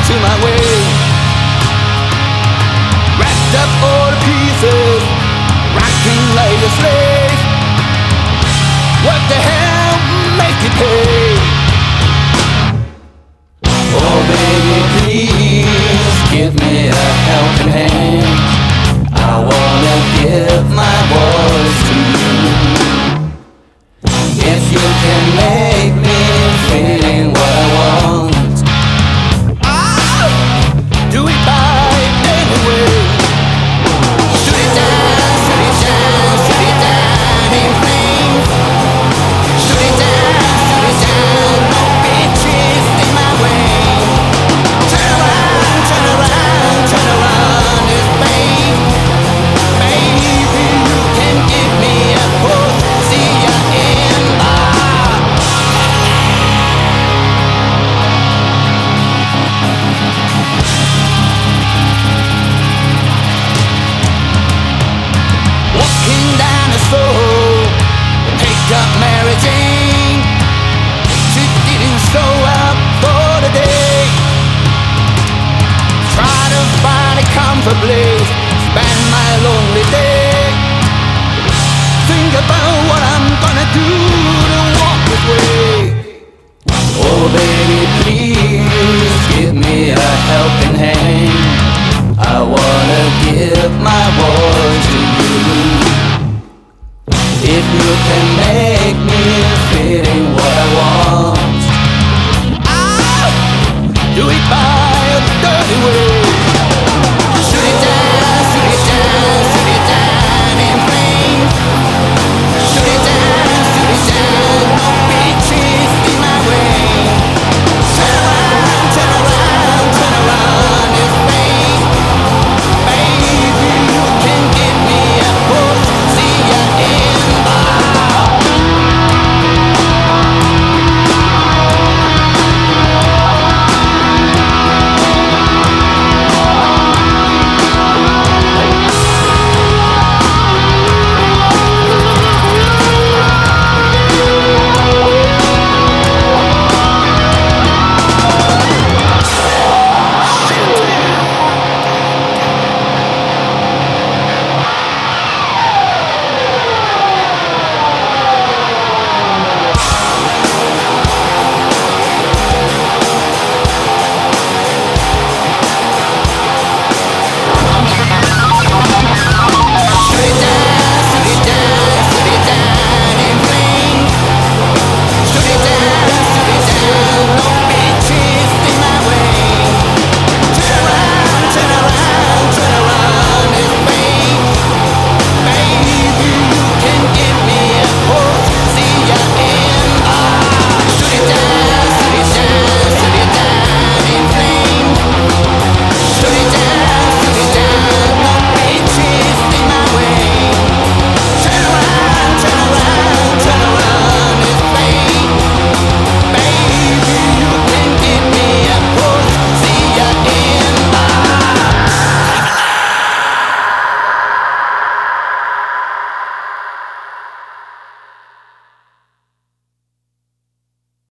to my way. Wrapped up all the pieces, rocking like a slave. What the hell, make it pay. Oh baby, please give me a helping hand. I wanna give my voice to you. If you can make me feeling what I want, I'll do it by any way. Shoot it down, shoot it down, shoot it down in flames. Shoot it down, no bitches in my way. Turn around, turn around, turn around this babe. Baby, you can give me a push, see ya in bar. Walking down the store, picked up Mary Jane. She didn't show up for the day. Try to find a comfort place, spend my lonely day. Think about what I'm gonna do to walk this way. Oh baby, please give me a helping hand. I wanna give my voice